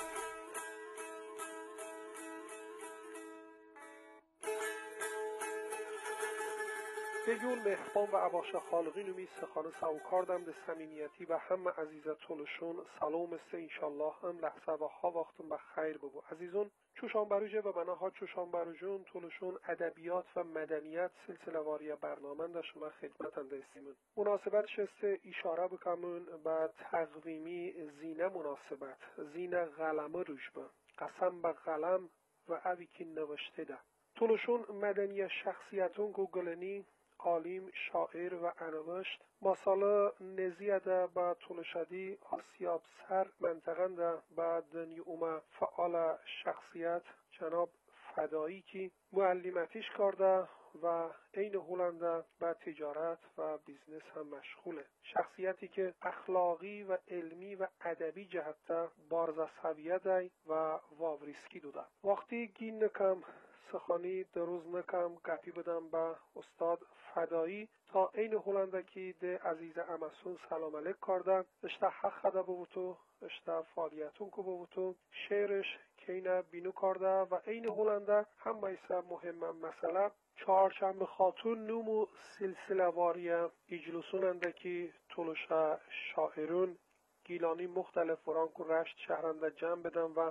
بگیون مهربان و عباش خالقی نمی سخانه سو کردم ده سمینیتی و همه عزیزت تلوشون سلام است انشالله هم لحظه و ها وقتم بخیر بگو عزیزون چوشان بروجه و مناها چوشان بروجون تلوشون ادبیات و مدنیت سلسله واری برنامه دا شما خدمتن دستیمون مناسبتش است اشاره بکمون با تقویمی زینه مناسبت زینه غلمه روش با قسم به غلم و اوی که نوشته ده تلوشون مدنی شخصیتون گوگلنی عالم شاعر و انوشت مساله نزیده با تلوشدی آسیاب سر منطقه ده با دنیوم فعال شخصیت جناب فدایی که معلمتیش کرده و این هولنده با تجارت و بیزنس هم مشغوله شخصیتی که اخلاقی و علمی و ادبی جهت بارز سویه و واوریسکی دوده وقتی گین نکم سخانی دروز نکم گپی بدم با استاد فدایی تا این هلندکی ده عزیز امسون سلام علیک کردن اشتا حق خدا بوتو اشتا فعالیتون کو بوتو شعرش کینه بینو کرده و این هلنده هم بایسا مهم مسئله چهارشنبه خاتون نومو سلسله واری اجلسوننده که تلوشا شاعرون گیلانی مختلف ورانکو رشت شهرنده جمع بدن و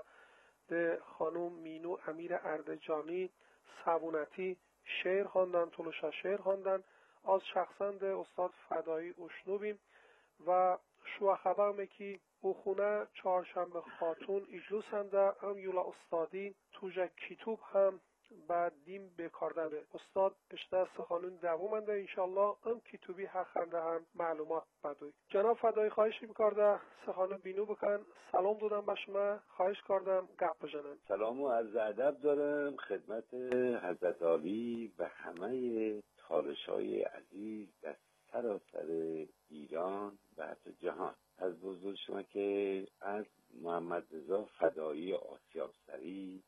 ده خانم مینو امیر اردجانی صبونتی شعر خواندن تلوشا شعر خواندن از شخصند استاد فدایی اشنوبیم و شو خبرمه که او خونه چهارشنبه خاتون اجلوسنده هم یولا استادی توجه کتوب هم بعد دیم بکاردنه استاد اشته سخانون دوامنده انشالله هم کتوبی حقنده هم معلومات بدوی جناب فدایی خواهش میکرده سخانون بینو بکن سلام دادم به شما خواهش کردم گپ بزنن سلام و عرض ادب دارم خدمت حضرت عالی و همه تالشای عزیز در سراسر ایران و حتی جهان از بزرگ شما که از محمد رضا فدایی آسیابسری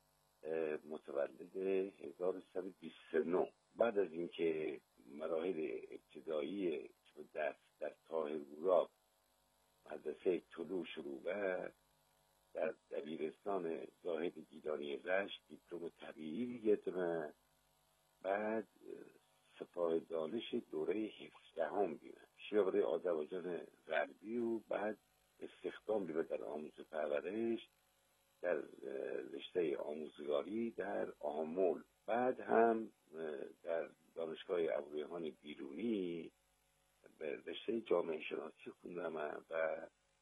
متولد هزار و سیصد و بیست و نه بعد از اینکه مراحل ابتدایی درس در طاهرگوراب مدرسه طلوع شروع کرد در دبیرستان زاهد گیلانی رشت دیپلم طبیعی گرفتم بعد سپاه دانش دوره هفدهم بیمه شیعه آذربایجان غربی و بعد استخدام بیمه در آموزش و پرورش در رشته آموزگاری در آمول بعد هم در دانشگاه ابوریحان بیرونی به رشته جامعه شناسی خوندم و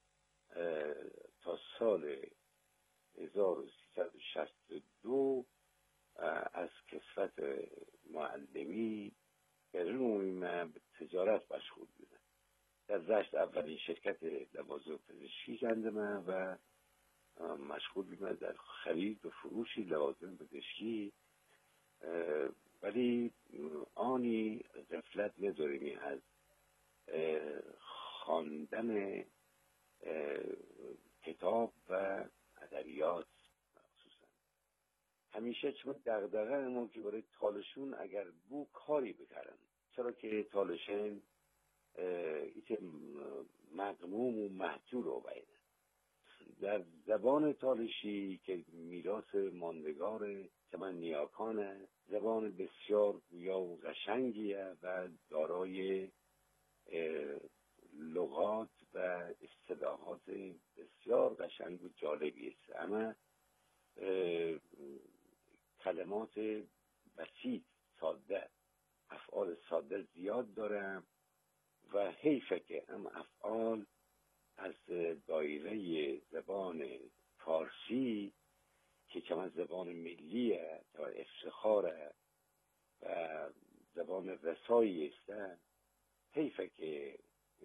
تا سال هزار و سیصد و شصت و دو از کسوت معلمی برون من به تجارت مشغول بودم در رشت اولین شرکت لوازم پزشکی کندم و مشغول بودم در خرید و فروش لوازم پزشکی ولی آنی غفلت نداریم از خواندن کتاب و ادبیات خصوصا. همیشه چون دغدغه ما که برای تالشون اگر بو کاری بکردن، چرا که تالشن ایت مقموم و محجور رو باید در زبان تالشی که میراث ماندگار زبان نیاکانه، زبان بسیار گویا و قشنگیه و دارای لغات و اصطلاحات بسیار قشنگ و جالبی است. اما کلمات بسیط ساده، افعال ساده زیاد داره و حیفه که هم افعال از دایره زبان فارسی که چون زبان ملیه و افتخاره و زبان رسایی است، حیفه که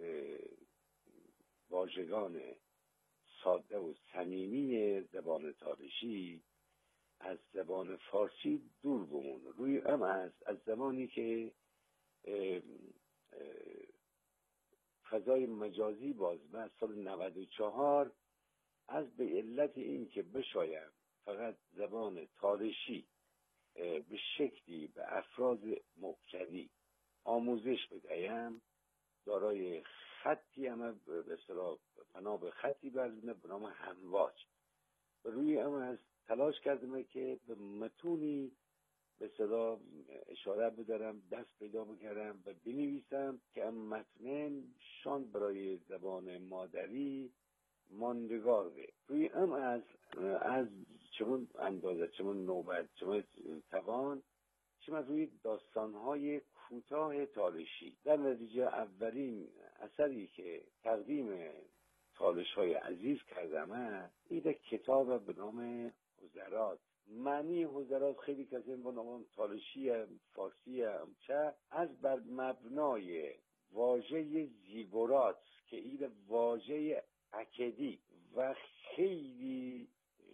واژگان ساده و صمیمی زبان تالشی از زبان فارسی دور بمونه. روی ام از از زمانی که اه اه فضای مجازی باز از سال نود و چهار از به علت این که بشایم فقط زبان تالشی به شکلی به افراد مبتدی آموزش بدهیم، دارای خطی هم به اصطلاح بنا به خطی برزنه به نام همواج و روی هم از تلاش کردم که به متونی به اصطلاح اشاره بدارم، دست پیدا بکردم و بنویسم که هم متن شان برای زبان مادری ماندگار به روی هم از از چمون اندازه، چمون نوبت، چمون توان، چمون روی داستانهای کوتاه تالشی. در نتیجه اولین اثری که تقدیم تالش های عزیز کردم این کتاب به نام حضرات. معنی حضرات خیلی کسی با نام تالشی فارسی چه از بر مبنای واژه زیگورات که این واژه اکدی و خیلی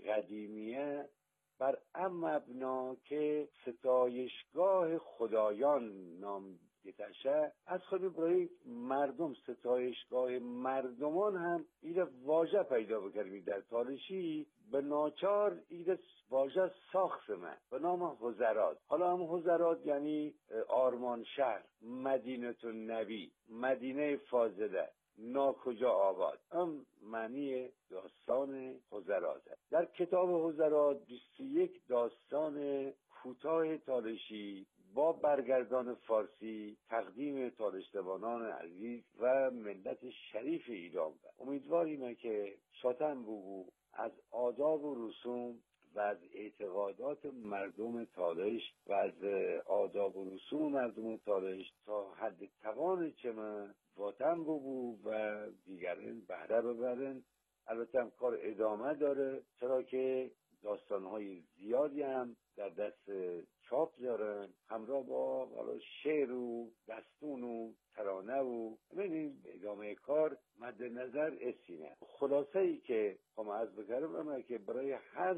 قدیمیه بر ام مبنا که ستایشگاه خدایان نام گتشه، از خود برای مردم ستایشگاه مردمان هم این واژه پیدا بکردیم در تالشی به ناچار این واژه ساختمه به نام حضرات. حالا هم حضرات یعنی آرمان شهر، مدینه النبی، مدینه فاضله، ناکجا آباد، هم معنی داستان حضرات. در کتاب حضرات بیست و یک داستان کوتاه تالشی با برگردان فارسی تقدیم تالش‌زبانان عزیز و ملت شریف ایران. امیدواریم که شاتن بگو از آداب و رسوم و از اعتقادات مردم تالش و از آداب و رسوم مردم تالش تا حد توان چمه واتن بگو و دیگرین بهره ببرن. البته هم کار ادامه داره، چرا که داستان‌های زیادی هم در دست چاپ دارن همراه با شعر و دستون و ترانه و ببینید ادامه کار مد نظر اسینه. خلاصه ای که هم از بکرم اما که برای هر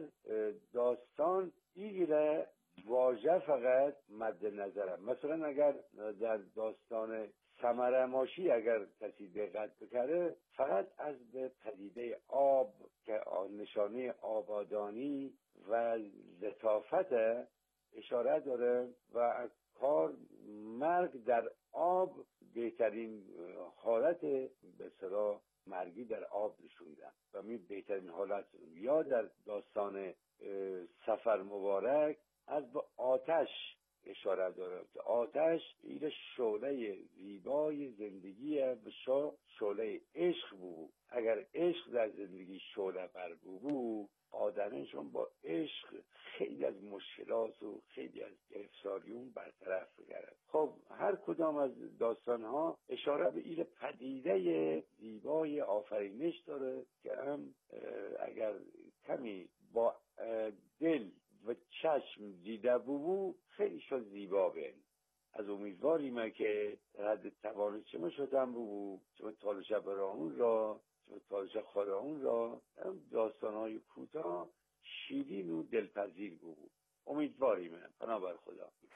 داستان ایره واژه فقط مد نظرم. مثلا اگر در داستان ثمره ماشی اگر کسی دقت بکره فقط از به پدیده آب که نشانه آبادانی و لطافت اشاره داره و کار مرگ در آب بهترین حالت به اصطلاح مرگی در آب نشوندن و می بهترین حالت. یا در داستان سفر مبارک از به آتش اشاره داره که آتش این شعله زیبای زندگیه، به شعله عشق بود. اگر عشق در زندگی شعله بر بود آدمشون با عشق خیلی از مشکلات و خیلی از گرفتاریون برطرف بگرد. خب هر کدام از داستانها اشاره به این پدیده زیبای آفرینش داره که هم اگر کمی با دل و چشم دیده بو خیلی شد زیبا بین. از امیدواریم که رد توان چه شدن بو چه تالش برامون را چه تالش خودمون را داستانهای کوتاه شیرین و دلپذیر بو. امیدواریم. پناه بر خدا.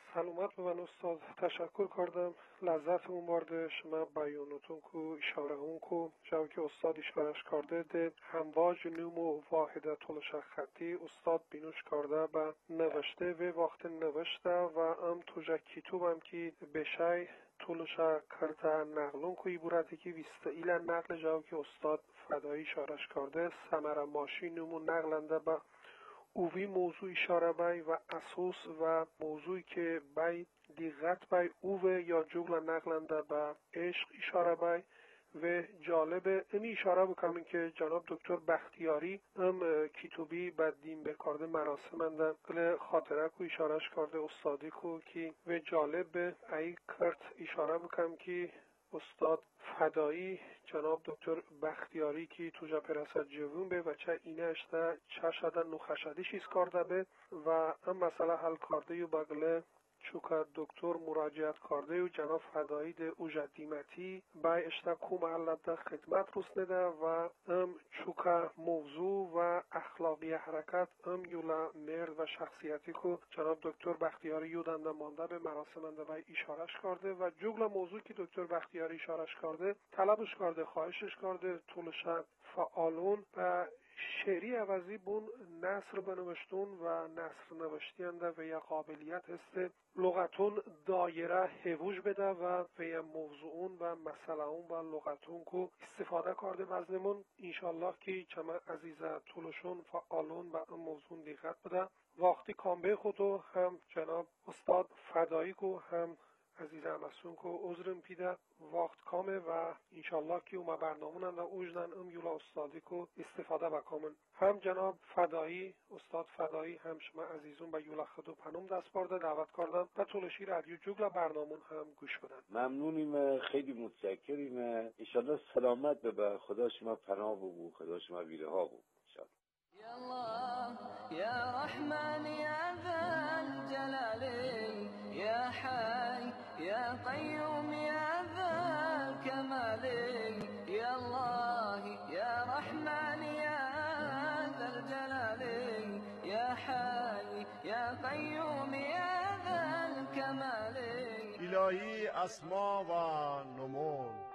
سلامت ببن استاد. تشکر کردم لذتمون برده شما بیانتون کو اشاره هون کو جاو که استاد اشارش کرده ده همواج نومو واحدت الشخطی استاد بینوش کرده و نوشته و وقت نوشته و ام توجه کتوب هم که بشای طولشا کرده نقلون که ایبورتی که ویسته ایلن نقل جاو که استاد فدایی اشارش کرده سمره ماشی نومو نقلنده با اوی موضوع اشاره بای و اساس و موضوعی که بای دقت بای اوه یا جغل نقلنده به عشق اشاره بای و جالب امی اشاره بکنم که جناب دکتر بختیاری ام کتوبی به دین بکارده مراسمنده کل خاطره کو اشارهش کرده استادی کو که و جالب ای کرد اشاره بکنم که استاد فدایی جناب دکتر بختیاری که تو جا پرسد جوون به و چه اینه اشته چه شده نخشدیش ایز کرده به و هم مسئله حل کرده و بگله چوکا دکتر مراجعت کرده و جناب فدایی ده اوجه دیمتی بای اشته کو محلت ده خدمت رسنده و هم چوکا موضوع و اخلاقی حرکت هم یولا مرد و شخصیتی که جناب دکتر بختیاری یودنده مانده به مراسمنده بای اشارش کرده و جوگل موضوع که دکتر بختیاری اشارش کرده طلبش کرده خواهشش کرده طولش فعالون و شعری عوضی بون نصر بنوشتون و نصر نوشتینده و یا قابلیت هسته لغتون دایره هووش بده و و یا موضوعون و مسئلهون و لغتون کو استفاده کرده وزنمون انشالله که چما عزیزه طولشون فعالون و موضوع دقت بده وقتی کامبه خودو هم جناب استاد فدایی کو هم عزیز همسون کو عذرم پیده وقت کامه و انشالله که اوما برنامون و اوجدن ام یولا استادی کو استفاده بکامن هم جناب فدایی استاد فدایی هم شما عزیزون به یولا خدو پنوم دست بارده دعوت کردن و طولشی رادیو جوگل برنامون هم گوش بدن. ممنونیم، خیلی متشکریم. انشالله سلامت به خدا شما پناه بگو، خدا شما ویره ها بگو انشالله. يا الله يا رحمن يا ذا الجلال يا حي يا قيوم يا ذا الكمال يا الله يا رحمن يا ذا الجلال يا حي يا قيوم يا ذا الكمال الهی اسما و نمون.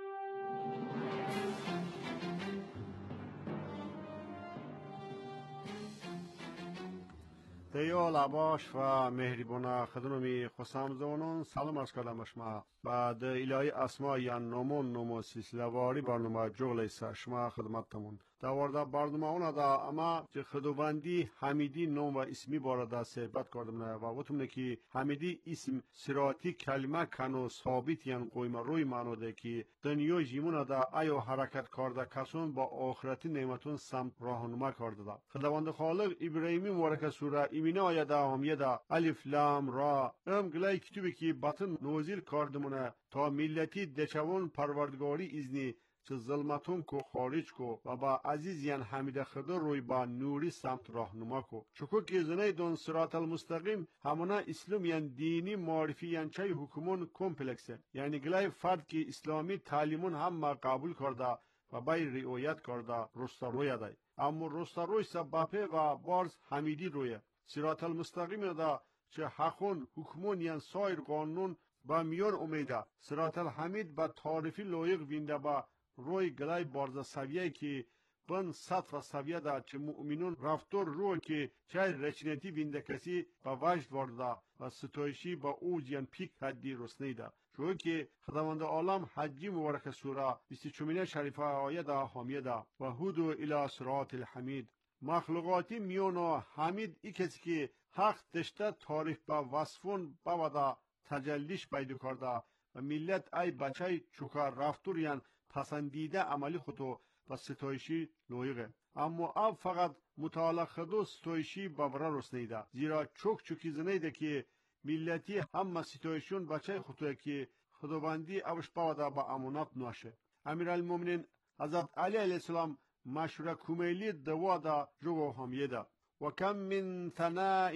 دیو لباش و مهربونه خدمت خسام زونون سلام عرض کردم شما بعد الهی اسما یا نمون نمو سلسله واری برنامه جغل ایسا شما خدمتتمون دوارده برنامه اونا دا اما چه خدوبندی حمیدی نوم و اسمی بارده صحبت کردم نه و گفتم که حمیدی اسم سراتی کلمه کنو ثابت یان قویم روی معنو ده که دنیای جیمون دا ایو حرکت کرده کسون با آخرتی نعمتون سمت راهنما کرده دا خداوند خالق ابراهیمی مبارک سوره ایمینه آیه دا همیه دا الف لام را ام گلای کتوبی که بطن نوزیل کردمونه تا ملتی دچوون پروردگاری ازنی چه ظلمتون کو خارج کو و با عزیز یان حمید خدا روی با نوری سمت راهنما کو چکو که زنای دون صراط المستقیم همونا اسلام یان دینی معرفی یان چای حکومون کمپلکسه یعنی گلای فرد که اسلامی تعلیمون هم قبول کرده و بای رعایت کرده رستا روی دای اما رستا روی سببه و بارز حمیدی روی صراط المستقیم دا چه حقون حکمون یان سایر قانون با میان امیده صراط الحمید با تعریفی لایق وینده با روی گلای بارز سویه که بن سطح سویه دا چه مؤمنون رفتار رو که چه رچنتی وینده کسی با وجد وارده و ستایشی با اوج یان پیک حدی رسنیده چون که خداوند عالم حجی مبارک سوره بیست و چهارمین شریفه آیه دا حامیه دا و هودو الی صراط الحمید مخلوقاتی میونو حمید ای کسی که حق دشته تعریف با وصفون بودا تجلیش پیدا کرده و ملت ای بچه چوکا رفتور یان پسندیده عملی خودو و ستایشی لایقه اما اب فقط مطالعه خودو ستایشی بابرا رسنیده زیرا چوک چوکی زنیده که ملتی هم ستایشون بچه خودو که خداوندی اوش بودا با امانت نوشه امیرالمومنین حضرت علی علیه السلام مشوره کومیلی دوا دا جوگو همیه دا و کم من ثناء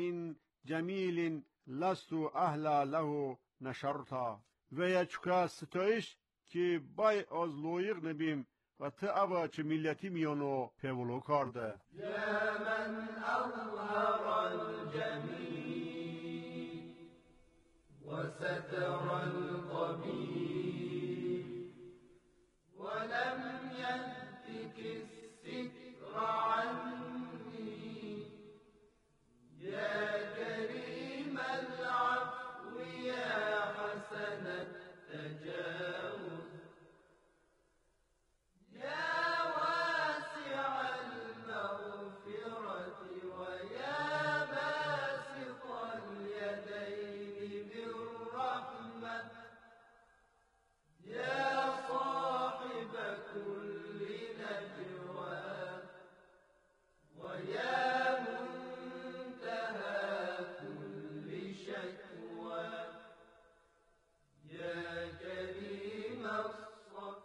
جمیل لست اهل له نشرتا و یا چکا ستایش که بای از لایق نبیم و تا ابا چه ملتی میانو پیولو کرده یا من اظهر الجمیل ستر القبيح ولم يهتك الستر عني يا كريم العفو يا حسن التجاوز يا واسع المغفرة ويا باسط اليدين بالرحمة يا صاحب كل نجوى ويا منتهى كل شكوى يا كريم الصفح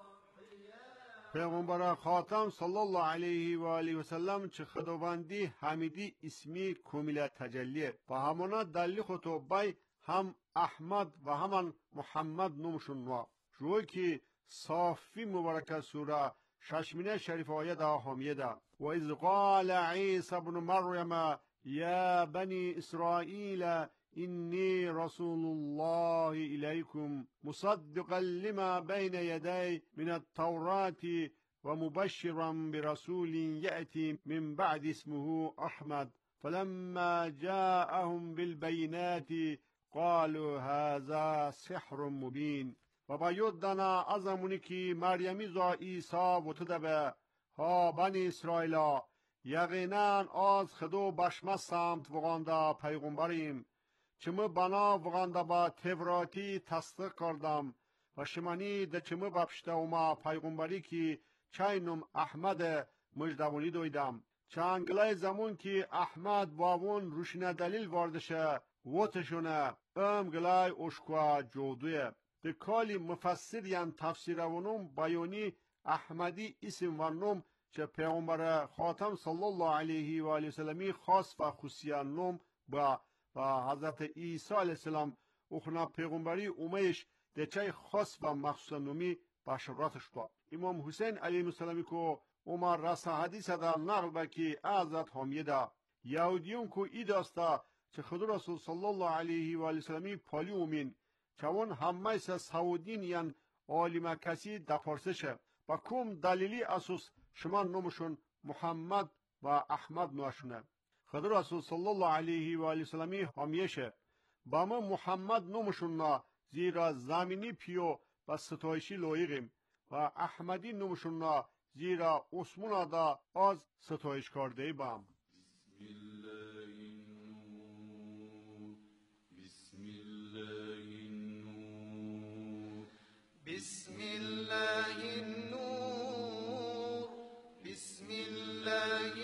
پیغمبر خاتم صلی الله علیه و آله و سلم چه خداوندی حمیدی اسمی کامل تجلیه و همانا دلی خطو بای هم احمد و همان محمد نومشون و روی که صافی مبارک سوره ششمینه شریف آیه دا همیه دا و از قال عیسی بن مریم یا بنی اسرائیل إني رسول الله إليكم مصدقا لما بين يدي من التوراة ومبشرا برسول يأتي من بعد اسمه أحمد فلما جاءهم بالبينات قالوا هذا سحر مبين و باید دانا ازمونی که مریمی زا عیسی و تدبه ها بنی اسرائیلا یقینا از خدو بشمه سمت وغانده پیغمبریم چمه بنا وغانده با توراتی تصدیق کردم و شمانی ده چمه بپشته اوما پیغمبری که چینم احمد مجدوانی دویدم چنگلای زمون که احمد باون روشنه دلیل واردشه وطشونه ام گلای اشکوا جودوه ده کالی مفسرین تفسیرونم بیانی احمدی اسم ورنم چه پیغمبر خاتم صلی الله علیه و آله وسلمی خاص و خصوصیانم با و حضرت عیسی علیه السلام اخنا پیغمبری اومیش ده چه خاص و مخصوص نومی بشراتش با امام حسین علیه السلامی که عمر رسا حدیث دا نقل بکی حضرت حامیه دا یهودیون که ای داستا چه خود رسول صلی الله علیه و آله وسلمی پالی اومین چون همه سه سعودین یان عالم کسی دا پرسشه با کم دلیلی اساس شما نومشون محمد و احمد نوشونه خود رسول صلی الله علیه و آله وسلمی همیشه با ما محمد نومشون نا زیرا زمینی پیو و ستایشی لایقیم و احمدی نومشون نا زیرا اسمونا دا از ستایش کرده بام بسم الله النور بسم الله النور بسم الله النور بسم الله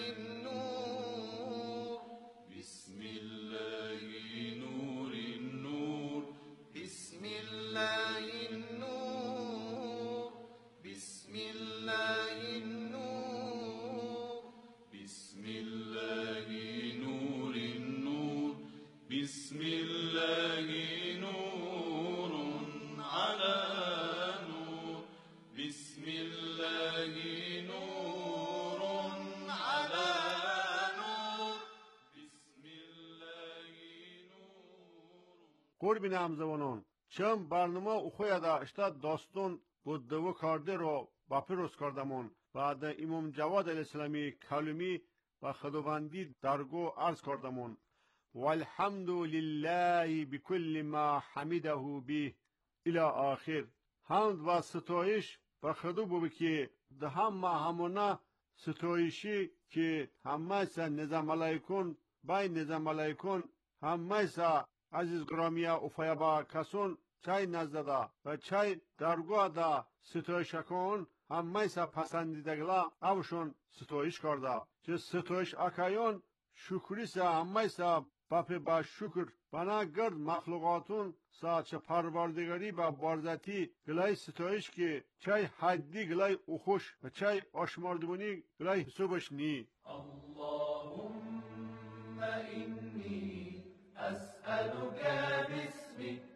النور بسم الله نور النور بسم الله النور بسم الله النور بسم الله نور النور بسم الله نور على نور بسم الله نور على نور بسم الله نور قربین همزبانان چم برنامه اوخویا دا اشتاد داستون بود دو کارده رو با پیروز کردمون بعد امام جواد علیه السلامی کلمی و خداوندی درگو عرض کردمون والحمد لله بكل ما حمده به الى آخر حمد و ستایش و خدا بو که ده همه همونا ستایشی که همه سا نظام ملائکون بای نظام ملائکون همه سا عزیز گرامیا افیا با کسون چای نزده و چای درگاه دا ستایش کن همه سا پسندیدگلا اوشون ستایش کرده چه ستایش اکایون شکری سا همه سا باپی با شکر بنا گرد مخلوقاتون سا چه پروردگاری با بارزتی گلای ستایش که چای حدی گلای اخوش و چای آشماردمونی گلای حسوبش نی اللهم إني أسألك باسمك